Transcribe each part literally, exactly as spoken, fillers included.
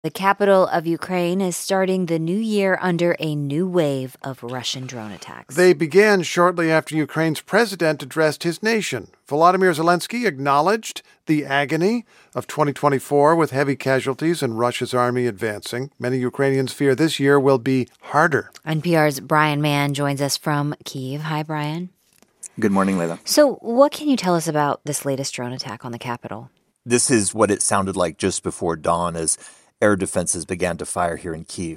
The capital of Ukraine is starting the new year under a new wave of Russian drone attacks. They began shortly after Ukraine's president addressed his nation. Volodymyr Zelensky acknowledged the agony of twenty twenty-four with heavy casualties and Russia's army advancing. Many Ukrainians fear this year will be harder. N P R's Brian Mann joins us from Kyiv. Hi, Brian. Good morning, Layla. So what can you tell us about this latest drone attack on the capital? This is what it sounded like just before dawn as air defenses began to fire here in Kyiv.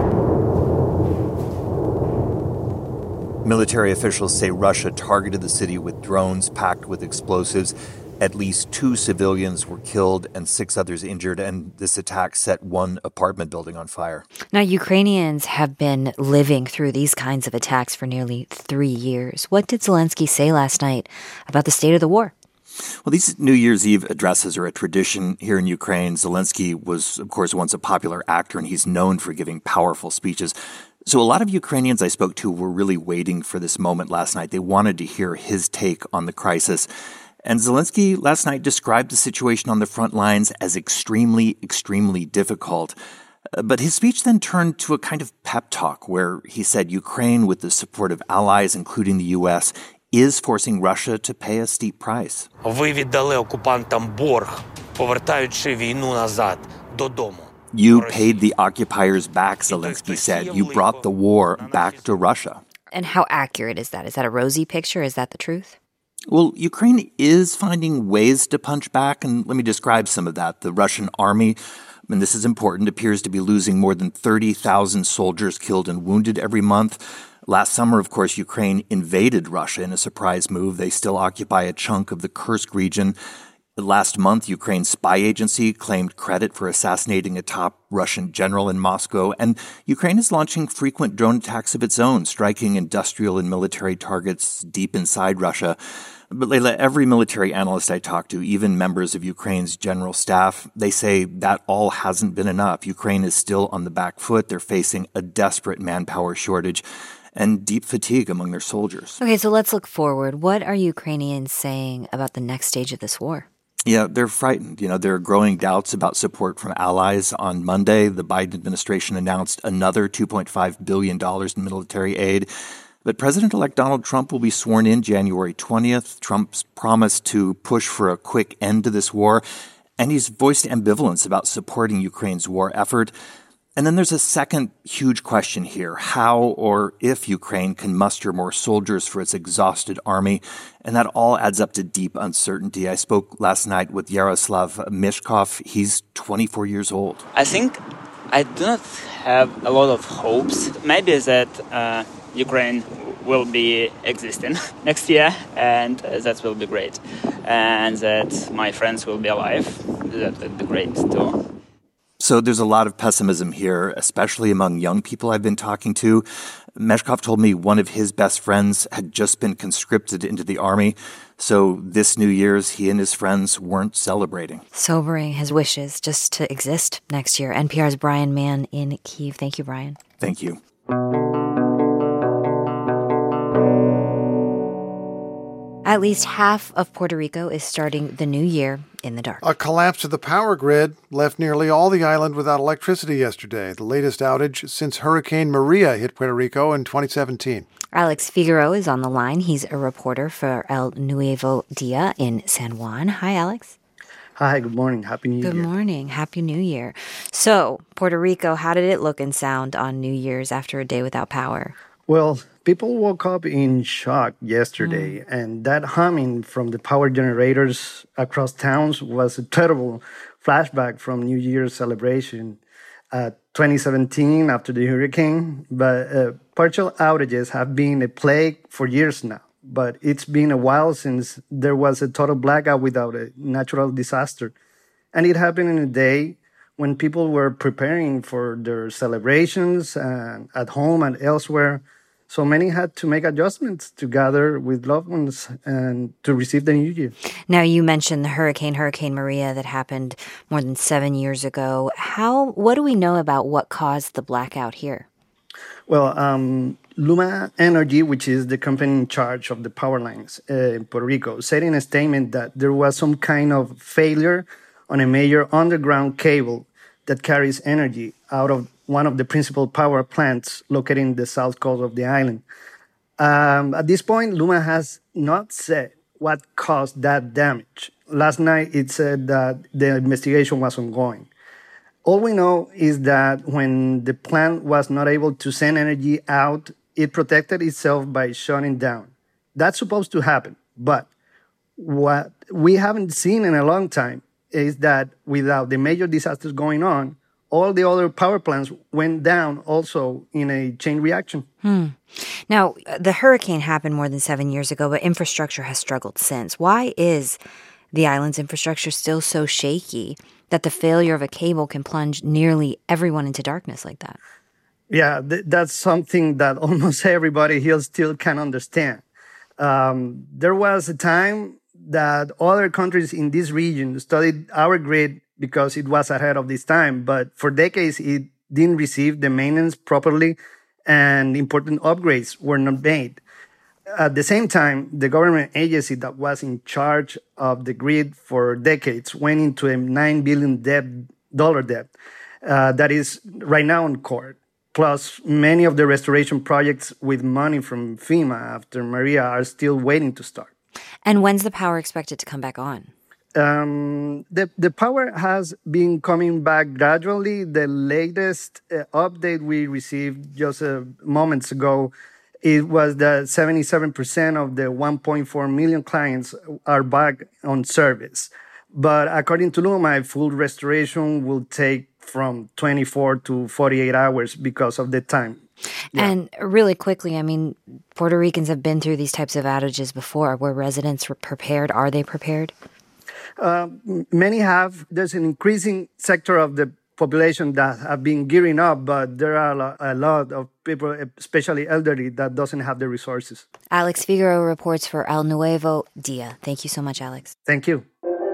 Military officials say Russia targeted the city with drones packed with explosives. At least two civilians were killed and six others injured, and this attack set one apartment building on fire. Now, Ukrainians have been living through these kinds of attacks for nearly three years. What did Zelensky say last night about the state of the war? Well, these New Year's Eve addresses are a tradition here in Ukraine. Zelensky was, of course, once a popular actor, and he's known for giving powerful speeches. So a lot of Ukrainians I spoke to were really waiting for this moment last night. They wanted to hear his take on the crisis. And Zelensky last night described the situation on the front lines as extremely, extremely difficult. But his speech then turned to a kind of pep talk where he said Ukraine, with the support of allies, including the U S, is forcing Russia to pay a steep price. Ви віддали окупантам борг, повертаючи війну назад додому. You paid the occupiers back, Zelensky said. You brought the war back to Russia. And how accurate is that? Is that a rosy picture? Is that the truth? Well, Ukraine is finding ways to punch back, and let me describe some of that. The Russian army, and this is important, appears to be losing more than thirty thousand soldiers killed and wounded every month. Last summer, of course, Ukraine invaded Russia in a surprise move. They still occupy a chunk of the Kursk region. Last month, Ukraine's spy agency claimed credit for assassinating a top Russian general in Moscow. And Ukraine is launching frequent drone attacks of its own, striking industrial and military targets deep inside Russia. But Layla, every military analyst I talk to, even members of Ukraine's general staff, they say that all hasn't been enough. Ukraine is still on the back foot. They're facing a desperate manpower shortage and deep fatigue among their soldiers. Okay, so let's look forward. What are Ukrainians saying about the next stage of this war? Yeah, they're frightened. You know, there are growing doubts about support from allies. On Monday, the Biden administration announced another two point five billion dollars in military aid. But President-elect Donald Trump will be sworn in January twentieth. Trump's promised to push for a quick end to this war, and he's voiced ambivalence about supporting Ukraine's war effort. And then there's a second huge question here, how or if Ukraine can muster more soldiers for its exhausted army. And that all adds up to deep uncertainty. I spoke last night with Yaroslav Mishkov. He's twenty-four years old. I think I do not have a lot of hopes. Maybe that uh, Ukraine will be existing next year, and that will be great. And that my friends will be alive. That would be great too. So there's a lot of pessimism here, especially among young people I've been talking to. Meshkov told me one of his best friends had just been conscripted into the army. So this New Year's, he and his friends weren't celebrating. Sobering, his wishes just to exist next year. N P R's Brian Mann in Kyiv. Thank you, Brian. Thank you. At least half of Puerto Rico is starting the new year in the dark. A collapse of the power grid left nearly all the island without electricity yesterday, the latest outage since Hurricane Maria hit Puerto Rico in twenty seventeen. Alex Figueroa is on the line. He's a reporter for El Nuevo Dia in San Juan. Hi, Alex. Hi, good morning. Happy New Good Year. Good morning. Happy New Year. So, Puerto Rico, how did it look and sound on New Year's after a day without power? Well, people woke up in shock yesterday, mm. and that humming from the power generators across towns was a terrible flashback from New Year's celebration. Uh, twenty seventeen, after the hurricane, but uh, partial outages have been a plague for years now. But it's been a while since there was a total blackout without a natural disaster. And it happened in a day when people were preparing for their celebrations uh, at home and elsewhere. So many had to make adjustments to gather with loved ones and to receive the new year. Now, you mentioned the hurricane, Hurricane Maria, that happened more than seven years ago. How? What do we know about what caused the blackout here? Well, um, Luma Energy, which is the company in charge of the power lines uh, in Puerto Rico, said in a statement that there was some kind of failure on a major underground cable that carries energy out of one of the principal power plants located in the south coast of the island. Um, at this point, LUMA has not said what caused that damage. Last night, it said that the investigation was ongoing. All we know is that when the plant was not able to send energy out, it protected itself by shutting down. That's supposed to happen. But what we haven't seen in a long time is that without the major disasters going on, all the other power plants went down also in a chain reaction. Hmm. Now, the hurricane happened more than seven years ago, but infrastructure has struggled since. Why is the island's infrastructure still so shaky that the failure of a cable can plunge nearly everyone into darkness like that? Yeah, th- that's something that almost everybody here still can understand. Um, there was a time that other countries in this region studied our grid because it was ahead of this time, but for decades it didn't receive the maintenance properly and important upgrades were not made. At the same time, the government agency that was in charge of the grid for decades went into a nine billion dollars debt uh, that is right now in court. Plus, many of the restoration projects with money from FEMA after Maria are still waiting to start. And when's the power expected to come back on? Um, the, the power has been coming back gradually. The latest uh, update we received just uh, moments ago, it was that seventy-seven percent of the one point four million clients are back on service. But according to LUMA, full restoration will take from twenty-four to forty-eight hours because of the time. Yeah. And really quickly, I mean, Puerto Ricans have been through these types of outages before. Were residents prepared? Are they prepared? Uh, many have. There's an increasing sector of the population that have been gearing up, but there are a lot of people, especially elderly, that doesn't have the resources. Alex Figueroa reports for El Nuevo Dia. Thank you so much, Alex. Thank you.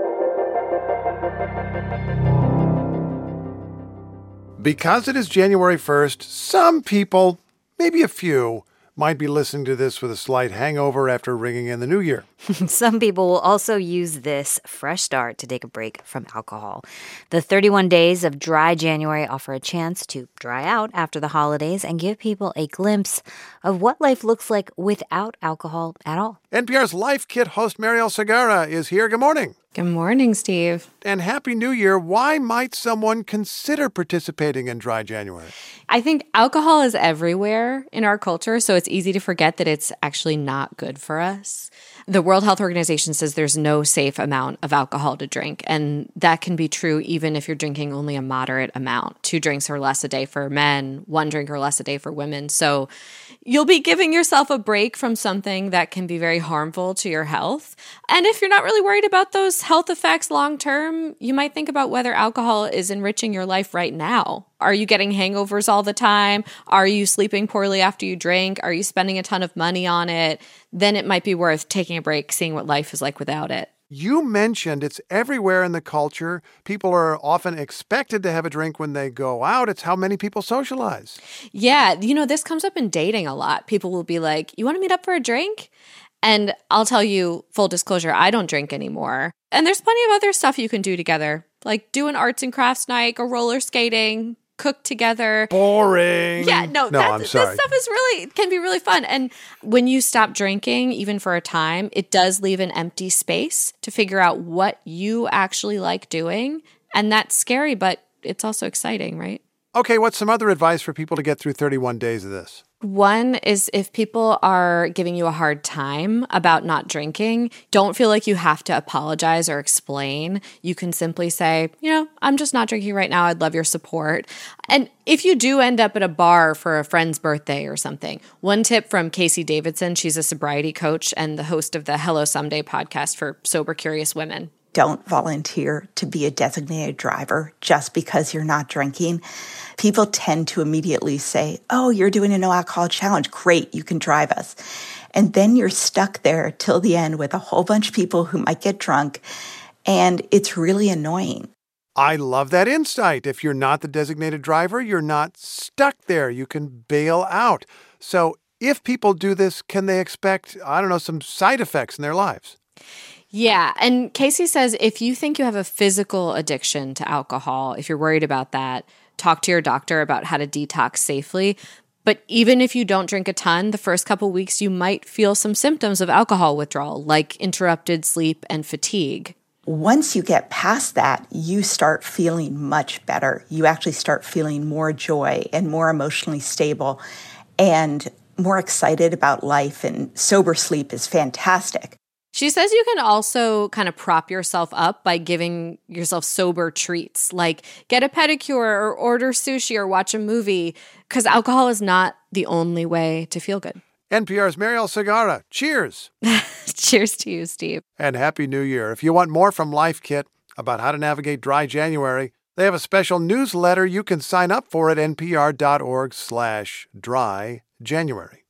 Because it is January first, some people, maybe a few, might be listening to this with a slight hangover after ringing in the new year. Some people will also use this fresh start to take a break from alcohol. The thirty-one days of dry January offer a chance to dry out after the holidays and give people a glimpse of what life looks like without alcohol at all. N P R's Life Kit host Mariel Segarra is here. Good morning. Good morning, Steve. And Happy New Year. Why might someone consider participating in Dry January? I think alcohol is everywhere in our culture, so it's easy to forget that it's actually not good for us. The World Health Organization says there's no safe amount of alcohol to drink, and that can be true even if you're drinking only a moderate amount. Two drinks or less a day for men, one drink or less a day for women. So you'll be giving yourself a break from something that can be very harmful to your health. And if you're not really worried about those health effects long term, you might think about whether alcohol is enriching your life right now. Are you getting hangovers all the time? Are you sleeping poorly after you drink? Are you spending a ton of money on it? Then it might be worth taking a break, seeing what life is like without it. You mentioned it's everywhere in the culture. People are often expected to have a drink when they go out. It's how many people socialize. Yeah, you know, this comes up in dating a lot. People will be like, you want to meet up for a drink? And I'll tell you, full disclosure, I don't drink anymore. And there's plenty of other stuff you can do together, like do an arts and crafts night, go roller skating, cook together. Boring. Yeah, no, no I'm sorry. This stuff is really, can be really fun. And when you stop drinking, even for a time, it does leave an empty space to figure out what you actually like doing. And that's scary, but it's also exciting, right? Okay, what's some other advice for people to get through thirty-one days of this? One is if people are giving you a hard time about not drinking, don't feel like you have to apologize or explain. You can simply say, you know, I'm just not drinking right now. I'd love your support. And if you do end up at a bar for a friend's birthday or something, one tip from Casey Davidson, she's a sobriety coach and the host of the Hello Someday podcast for sober, curious women. Don't volunteer to be a designated driver just because you're not drinking. People tend to immediately say, oh, you're doing a no alcohol challenge. Great, you can drive us. And then you're stuck there till the end with a whole bunch of people who might get drunk. And it's really annoying. I love that insight. If you're not the designated driver, you're not stuck there. You can bail out. So if people do this, can they expect, I don't know, some side effects in their lives? Yeah. And Casey says if you think you have a physical addiction to alcohol, if you're worried about that, talk to your doctor about how to detox safely. But even if you don't drink a ton, the first couple weeks you might feel some symptoms of alcohol withdrawal, like interrupted sleep and fatigue. Once you get past that, you start feeling much better. You actually start feeling more joy and more emotionally stable and more excited about life. And sober sleep is fantastic. She says you can also kind of prop yourself up by giving yourself sober treats, like get a pedicure or order sushi or watch a movie, because alcohol is not the only way to feel good. N P R's Mariel Segarra, cheers. Cheers to you, Steve. And Happy New Year. If you want more from Life Kit about how to navigate dry January, they have a special newsletter you can sign up for at npr.org slash dry January.